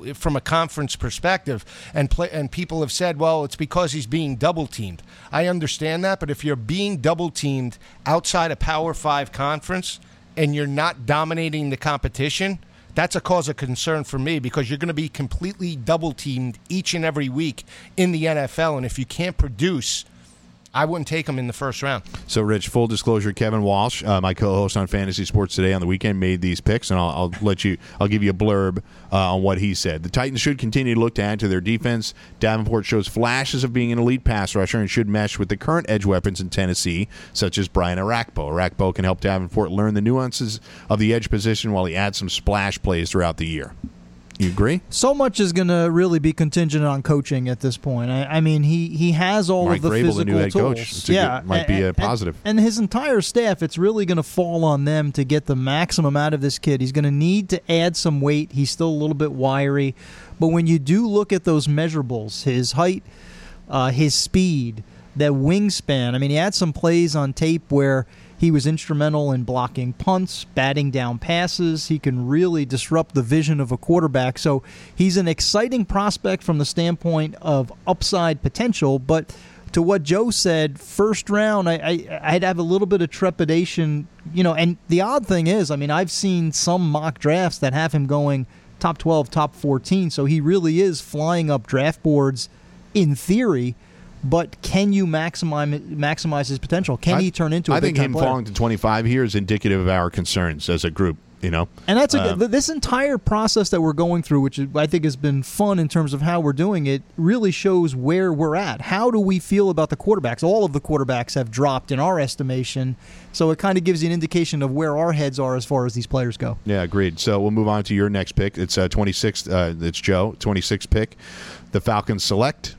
conference perspective, and play, and people have said, well, it's because he's being double-teamed. I understand that, but if you're being double-teamed outside a Power Five conference and you're not dominating the competition, that's a cause of concern for me, because you're going to be completely double-teamed each and every week in the N F L, and if you can't produce, I wouldn't take him in the first round. So, Rich, full disclosure, Kevin Walsh, uh, my co-host on Fantasy Sports Today on the weekend, made these picks, and I'll, I'll let you. I'll give you a blurb uh, on what he said. The Titans should continue to look to add to their defense. Davenport shows flashes of being an elite pass rusher and should mesh with the current edge weapons in Tennessee, such as Brian Arakpo. Arakpo can help Davenport learn the nuances of the edge position while he adds some splash plays throughout the year. You agree? So much is going to really be contingent on coaching at this point. I, I mean, he, he has all Mike of the Vrabel, physical the new head tools. coach. It's a yeah, good, might and, be a and, positive. And his entire staff, it's really going to fall on them to get the maximum out of this kid. He's going to need to add some weight. He's still a little bit wiry. But when you do look at those measurables, his height, uh, his speed, that wingspan, I mean, he had some plays on tape where he was instrumental in blocking punts, batting down passes. He can really disrupt the vision of a quarterback. So he's an exciting prospect from the standpoint of upside potential. But to what Joe said, first round, I, I, I'd have a little bit of trepidation. You know, and the odd thing is, I mean, I've seen some mock drafts that have him going top twelve, top fourteen. So he really is flying up draft boards in theory. But can you maximize maximize his potential? Can I, he turn into a I big think time him player? falling to twenty-five here is indicative of our concerns as a group, you know? And that's a, um, this entire process that we're going through, which I think has been fun in terms of how we're doing it, really shows where we're at. How do we feel about the quarterbacks? All of the quarterbacks have dropped in our estimation, so it kind of gives you an indication of where our heads are as far as these players go. Yeah, agreed. So we'll move on to your next pick. It's uh, twenty-sixth. Uh, it's Joe, twenty-sixth pick. The Falcons select.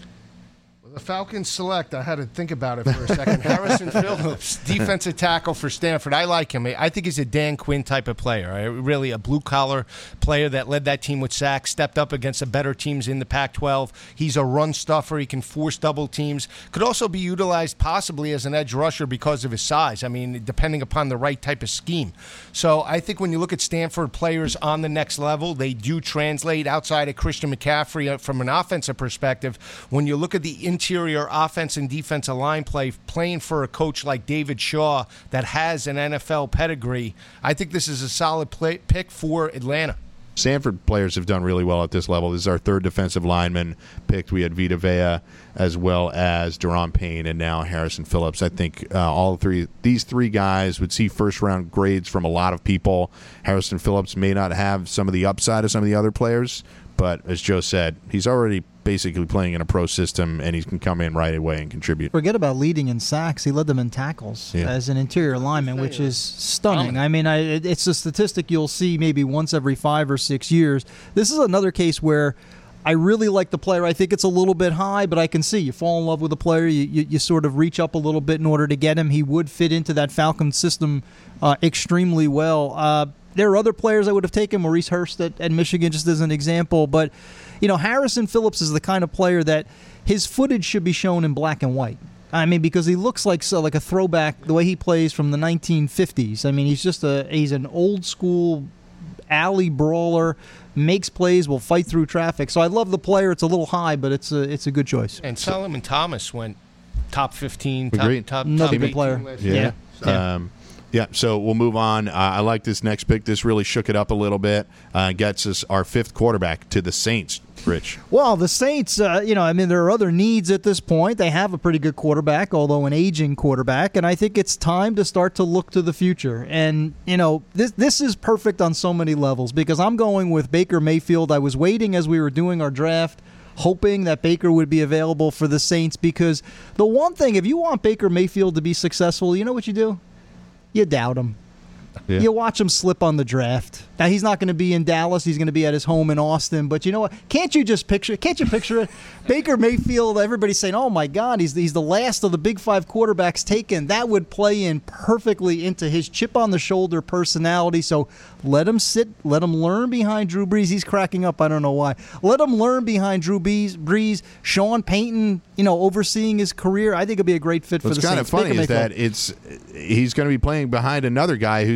The Falcons select, I had to think about it for a second. Harrison Phillips, defensive tackle for Stanford. I like him. I think he's a Dan Quinn type of player. Right? Really a blue-collar player that led that team with sacks, stepped up against the better teams in the Pac twelve. He's a run stuffer. He can force double teams. Could also be utilized possibly as an edge rusher because of his size. I mean, depending upon the right type of scheme. So I think when you look at Stanford players on the next level, they do translate outside of Christian McCaffrey from an offensive perspective. When you look at the interior offense and defensive line play, playing for a coach like David Shaw that has an N F L pedigree, I think this is a solid play, pick for Atlanta. Stanford players have done really well at this level. This is our third defensive lineman picked. We had Vita Vea as well as Daron Payne and now Harrison Phillips. I think uh, all three these three guys would see first-round grades from a lot of people. Harrison Phillips may not have some of the upside of some of the other players, but as Joe said, he's already basically playing in a pro system, and he can come in right away and contribute. Forget about leading in sacks. He led them in tackles yeah. as an interior lineman, which is stunning. I mean, I, it's a statistic you'll see maybe once every five or six years. This is another case where I really like the player. I think it's a little bit high, but I can see you fall in love with a player. You, you, you sort of reach up a little bit in order to get him. He would fit into that Falcon system uh, extremely well. Uh, there are other players I would have taken, Maurice Hurst at, at Michigan, just as an example. But, you know, Harrison Phillips is the kind of player that his footage should be shown in black and white. I mean, because he looks like so, like a throwback, the way he plays from the nineteen fifties. I mean, he's just a he's an old school alley brawler, makes plays, will fight through traffic. So I love the player. It's a little high, but it's a it's a good choice. And Solomon Thomas went top fifteen, top, Agreed. top, Another top good player. list. Yeah. Yeah. Um, yeah, so we'll move on. Uh, I like this next pick. This really shook it up a little bit. Uh, gets us our fifth quarterback to the Saints, Rich. Well, the Saints, uh, you know, I mean, there are other needs at this point. They have a pretty good quarterback, although an aging quarterback, and I think it's time to start to look to the future. And, you know, this this is perfect on so many levels because I'm going with Baker Mayfield. I was waiting as we were doing our draft, hoping that Baker would be available for the Saints because the one thing, if you want Baker Mayfield to be successful, you know what you do? You doubt him. Yeah. You watch him slip on the draft. Now, he's not going to be in Dallas. He's going to be at his home in Austin. But you know what? Can't you just picture it? Can't you picture it? Baker Mayfield, everybody's saying, oh, my God, he's, he's the last of the Big Five quarterbacks taken. That would play in perfectly into his chip-on-the-shoulder personality. So let him sit. Let him learn behind Drew Brees. He's cracking up. I don't know why. Let him learn behind Drew Brees. Brees. Sean Payton, you know, overseeing his career. I think it'd be a great fit for What's the kind Saints. of funny Baker is Mayfield. that it's he's going to be playing behind another guy who's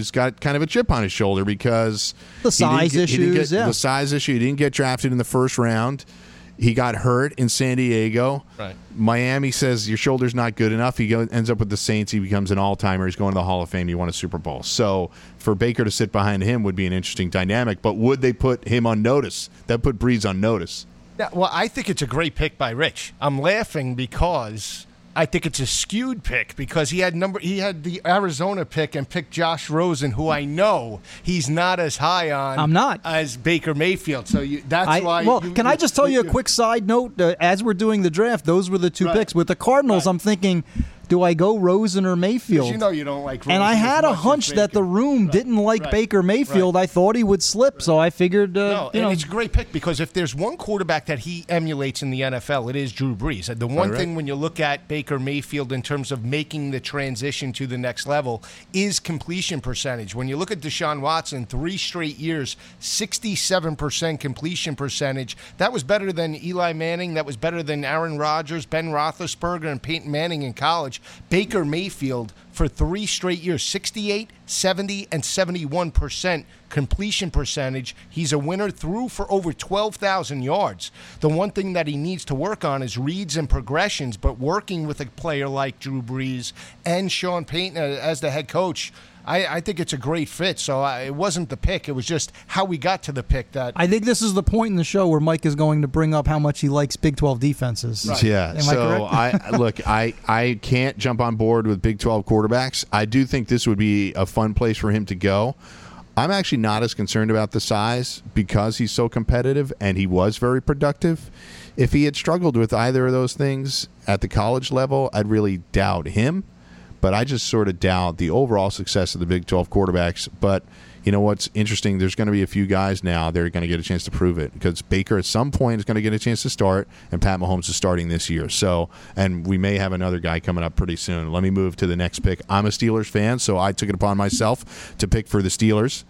who's got kind of a chip on his shoulder because the size he didn't get, he didn't issues. get, Yeah, the size issue. He didn't get drafted in the first round. He got hurt in San Diego. Right. Miami says your shoulder's not good enough. He goes, ends up with the Saints. He becomes an all-timer. He's going to the Hall of Fame. He won a Super Bowl. So for Baker to sit behind him would be an interesting dynamic. But would they put him on notice? That put Breeze on notice. Yeah, well, I think it's a great pick by Rich. I'm laughing because I think it's a skewed pick because he had number he had the Arizona pick and picked Josh Rosen, who I know he's not as high on. I'm not. As Baker Mayfield. So you, that's I, why. Well, you, can you, I just tell you a you, quick side note? Uh, as we're doing the draft, those were the two Right. picks. With the Cardinals, Right. I'm thinking, do I go Rosen or Mayfield? You know you don't like. And I Rosen had as a much as hunch that the Baker. room Right. didn't like Right. Baker Mayfield. Right. I thought he would slip, so I figured, uh, No, you and know, it's a great pick because if there's one quarterback that he emulates in the N F L, it is Drew Brees. The one right. thing when you look at Baker Mayfield in terms of making the transition to the next level is completion percentage. When you look at Deshaun Watson, three straight years, sixty-seven percent completion percentage. That was better than Eli Manning. That was better than Aaron Rodgers, Ben Roethlisberger, and Peyton Manning in college. Baker Mayfield for three straight years, sixty-eight, seventy, and seventy-one percent completion percentage. He's a winner, threw for over twelve thousand yards. The one thing that he needs to work on is reads and progressions, but working with a player like Drew Brees and Sean Payton as the head coach, I, I think it's a great fit. So I, it wasn't the pick. It was just how we got to the pick. That I think this is the point in the show where Mike is going to bring up how much he likes Big twelve defenses. Right. Yeah. Am I so correct? I look, I I can't jump on board with Big twelve quarterbacks. I do think this would be a fun place for him to go. I'm actually not as concerned about the size because he's so competitive and he was very productive. If he had struggled with either of those things at the college level, I'd really doubt him. But I just sort of doubt the overall success of the Big twelve quarterbacks. But you know what's interesting? There's going to be a few guys now that are going to get a chance to prove it because Baker at some point is going to get a chance to start, and Pat Mahomes is starting this year. So, and we may have another guy coming up pretty soon. Let me move to the next pick. I'm a Steelers fan, so I took it upon myself to pick for the Steelers.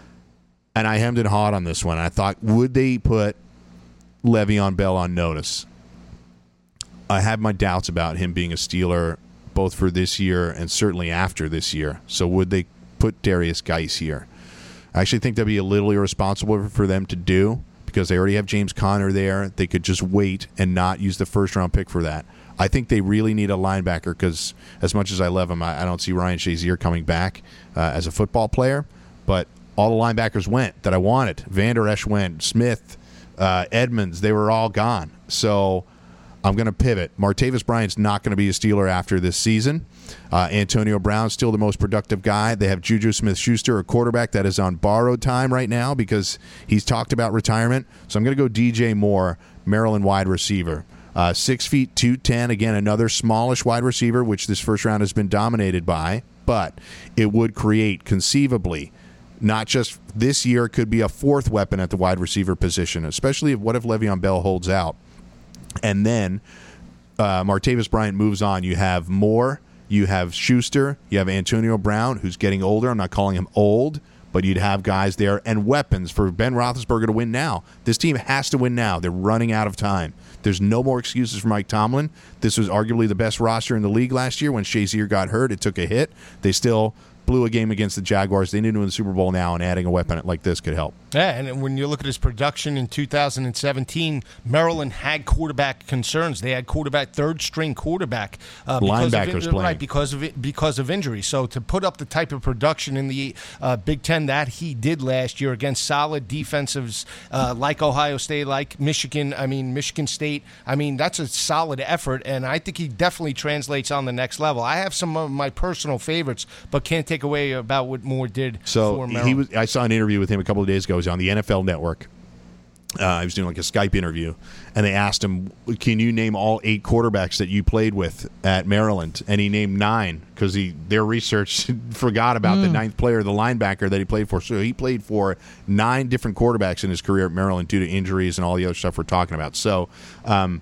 And I hemmed and hawed on this one. I thought, would they put Le'Veon Bell on notice? I had my doubts about him being a Steeler both for this year and certainly after this year. So would they put Darius Geis here? I actually think that'd be a little irresponsible for them to do because they already have James Conner there. They could just wait and not use the first-round pick for that. I think they really need a linebacker because as much as I love him, I, I don't see Ryan Shazier coming back uh, as a football player. But all the linebackers went that I wanted. Van Der Esch went. Smith, uh, Edmonds, they were all gone. So I'm going to pivot. Martavis Bryant's not going to be a Steeler after this season. Uh, Antonio Brown's still the most productive guy. They have Juju Smith-Schuster, a quarterback that is on borrowed time right now because he's talked about retirement. So I'm going to go D J Moore, Maryland wide receiver. Uh, six feet, two ten. Again, another smallish wide receiver, which this first round has been dominated by. But it would create, conceivably, not just this year, could be a fourth weapon at the wide receiver position, especially if what if Le'Veon Bell holds out. And then uh, Martavis Bryant moves on. You have Moore, you have Schuster, you have Antonio Brown, who's getting older. I'm not calling him old, but you'd have guys there and weapons for Ben Roethlisberger to win now. This team has to win now. They're running out of time. There's no more excuses for Mike Tomlin. This was arguably the best roster in the league last year. When Shazier got hurt, it took a hit. They still blew a game against the Jaguars. They need to win the Super Bowl now, and adding a weapon like this could help. Yeah, and when you look at his production in two thousand seventeen, Maryland had quarterback concerns. They had quarterback, third-string quarterback. Uh, because Linebackers of, playing. Right, because of, it, because of injury. So to put up the type of production in the uh, Big Ten that he did last year against solid defensives uh, like Ohio State, like Michigan, I mean, Michigan State, I mean, that's a solid effort, and I think he definitely translates on the next level. I have some of my personal favorites, but can't take away about what Moore did So for Maryland. he was. I saw an interview with him a couple of days ago. He was on the N F L Network. Uh, he was doing like a Skype interview, and they asked him, "Can you name all eight quarterbacks that you played with at Maryland?" And he named nine because he their research forgot about mm. the ninth player, the linebacker that he played for. So he played for nine different quarterbacks in his career at Maryland due to injuries and all the other stuff we're talking about. So. Um,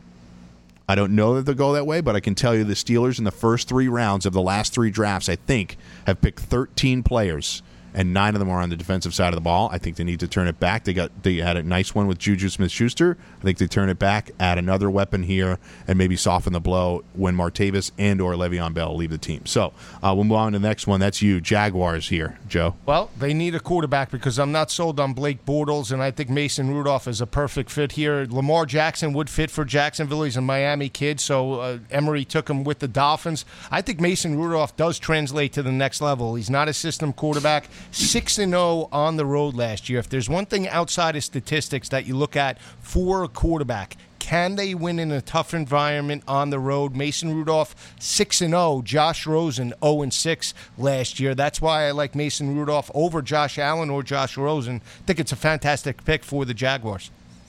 I don't know that they'll go that way, but I can tell you the Steelers in the first three rounds of the last three drafts, I think, have picked thirteen players and nine of them are on the defensive side of the ball. I think they need to turn it back. They got they had a nice one with Juju Smith-Schuster. I think they turn it back, add another weapon here, and maybe soften the blow when Martavis and or Le'Veon Bell leave the team. So uh, we'll move on to the next one. That's you, Jaguars here, Joe. Well, they need a quarterback because I'm not sold on Blake Bortles, and I think Mason Rudolph is a perfect fit here. Lamar Jackson would fit for Jacksonville. He's a Miami kid, so uh, Emery took him with the Dolphins. I think Mason Rudolph does translate to the next level. He's not a system quarterback. six and oh on the road last year. If there's one thing outside of statistics that you look at for a quarterback, can they win in a tough environment on the road? Mason Rudolph, six and oh. Josh Rosen, oh and six last year. That's why I like Mason Rudolph over Josh Allen or Josh Rosen. I think it's a fantastic pick for the Jaguars.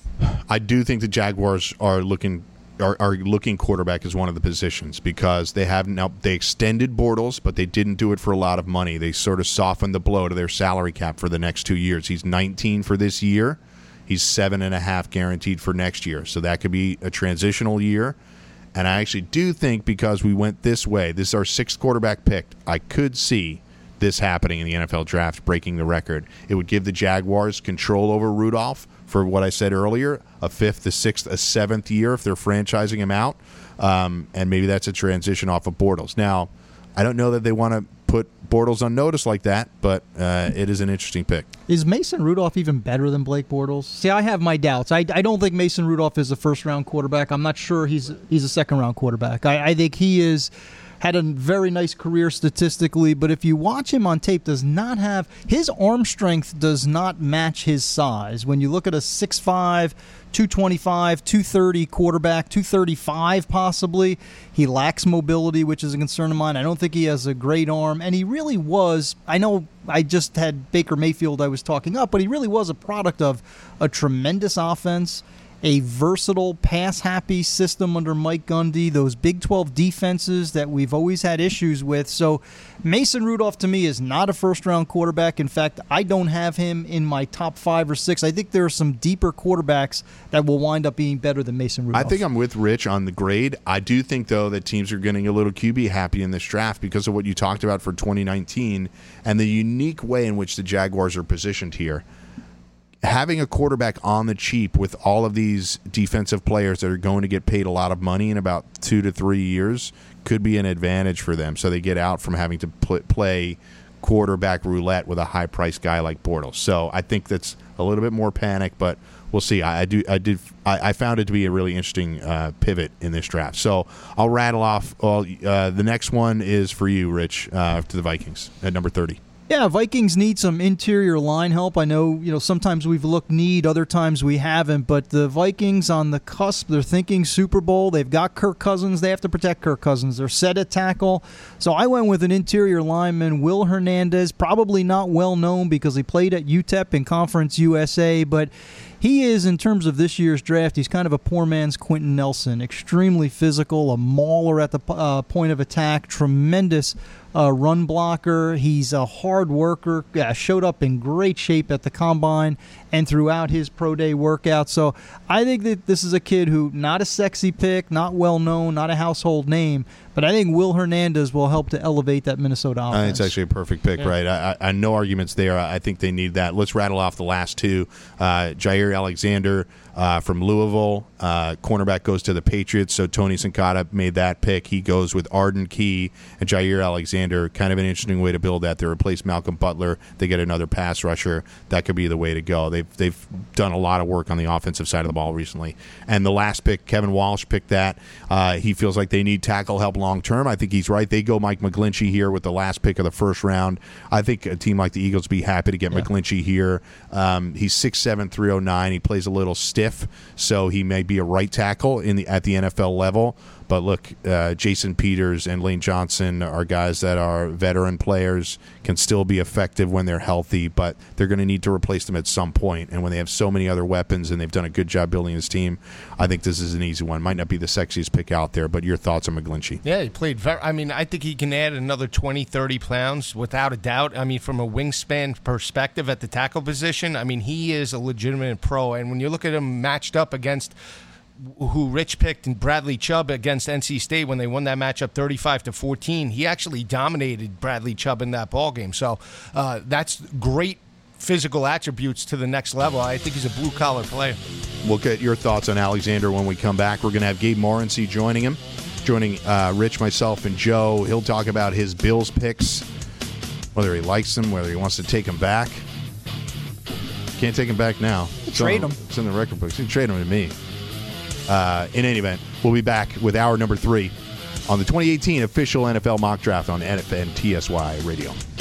I do think the Jaguars are looking are, are looking quarterback as one of the positions because they have now they extended Bortles, but they didn't do it for a lot of money. They sort of softened the blow to their salary cap for the next two years. He's nineteen for this year. He's seven and a half guaranteed for next year. So that could be a transitional year. And I actually do think because we went this way, this is our sixth quarterback picked, I could see this happening in the N F L draft, breaking the record. It would give the Jaguars control over Rudolph for what I said earlier, a fifth, a sixth, a seventh year if they're franchising him out. Um, and maybe that's a transition off of Bortles. Now, I don't know that they want to put Bortles on notice like that, but uh, it is an interesting pick. Is Mason Rudolph even better than Blake Bortles? See, I have my doubts. I, I don't think Mason Rudolph is a first-round quarterback. I'm not sure he's he's a second-round quarterback. I, I think he is had a very nice career statistically, but if you watch him on tape, does not have his arm strength does not match his size. When you look at a six five, two twenty-five, two thirty quarterback, two thirty-five possibly, he lacks mobility, which is a concern of mine. I don't think he has a great arm, and he really was, I know I just had Baker Mayfield I was talking up, but he really was a product of a tremendous offense, a versatile, pass-happy system under Mike Gundy, those Big twelve defenses that we've always had issues with. So Mason Rudolph, to me, is not a first-round quarterback. In fact, I don't have him in my top five or six. I think there are some deeper quarterbacks that will wind up being better than Mason Rudolph. I think I'm with Rich on the grade. I do think, though, that teams are getting a little Q B happy in this draft because of what you talked about for twenty nineteen and the unique way in which the Jaguars are positioned here. Having a quarterback on the cheap with all of these defensive players that are going to get paid a lot of money in about two to three years could be an advantage for them. So they get out from having to pl- play quarterback roulette with a high-priced guy like Bortles. So I think that's a little bit more panic, but we'll see. I, I do. I did. I, I found it to be a really interesting uh, pivot in this draft. So I'll rattle off. Well, uh, the next one is for you, Rich, uh, to the Vikings at number thirty. Yeah, Vikings need some interior line help. I know, you know, sometimes we've looked need, other times we haven't, but the Vikings on the cusp, they're thinking Super Bowl. They've got Kirk Cousins. They have to protect Kirk Cousins. They're set at tackle. So I went with an interior lineman, Will Hernandez, probably not well known because he played at U T E P in Conference U S A, but he is, in terms of this year's draft, he's kind of a poor man's Quentin Nelson. Extremely physical, a mauler at the uh, point of attack, tremendous uh, run blocker. He's a hard worker, uh, showed up in great shape at the Combine and throughout his pro day workout. So I think that this is a kid who, not a sexy pick, not well known, not a household name, but I think Will Hernandez will help to elevate that Minnesota offense. I think it's actually a perfect pick, yeah. right? I, I no arguments there. I think they need that. Let's rattle off the last two. Uh, Jair Alexander uh, from Louisville. Uh, cornerback goes to the Patriots, so Tony Sincata made that pick. He goes with Arden Key and Jair Alexander. Kind of an interesting way to build that. They replace Malcolm Butler. They get another pass rusher. That could be the way to go. They've, they've done a lot of work on the offensive side of the ball recently. And the last pick, Kevin Walsh picked that. Uh, he feels like they need tackle help long term. I think he's right. They go Mike McGlinchey here with the last pick of the first round. I think a team like the Eagles would be happy to get yeah. McGlinchey here. Um, he's six seven, three oh nine. He plays a little stiff, so he may be a right tackle in the at the N F L level. But look, uh, Jason Peters and Lane Johnson are guys that are veteran players, can still be effective when they're healthy, but they're going to need to replace them at some point. And when they have so many other weapons and they've done a good job building this team, I think this is an easy one. Might not be the sexiest pick out there, but your thoughts on McGlinchey? Yeah, he played very, I mean, I think he can add another twenty, thirty pounds without a doubt. I mean, from a wingspan perspective at the tackle position, I mean, he is a legitimate pro. And when you look at him matched up against who Rich picked, and Bradley Chubb against N C State when they won that matchup thirty-five to fourteen, he actually dominated Bradley Chubb in that ballgame. So uh, that's great physical attributes to the next level. I think he's a blue-collar player. We'll get your thoughts on Alexander when we come back. We're going to have Gabe Morency joining him, joining uh, Rich, myself, and Joe. He'll talk about his Bills picks, whether he likes them, whether he wants to take them back. Can't take him back now. Trade him. him. It's in the record books. You can trade him to me. Uh, in any event, we'll be back with hour number three on the twenty eighteen official N F L mock draft on N F N T S Y Radio.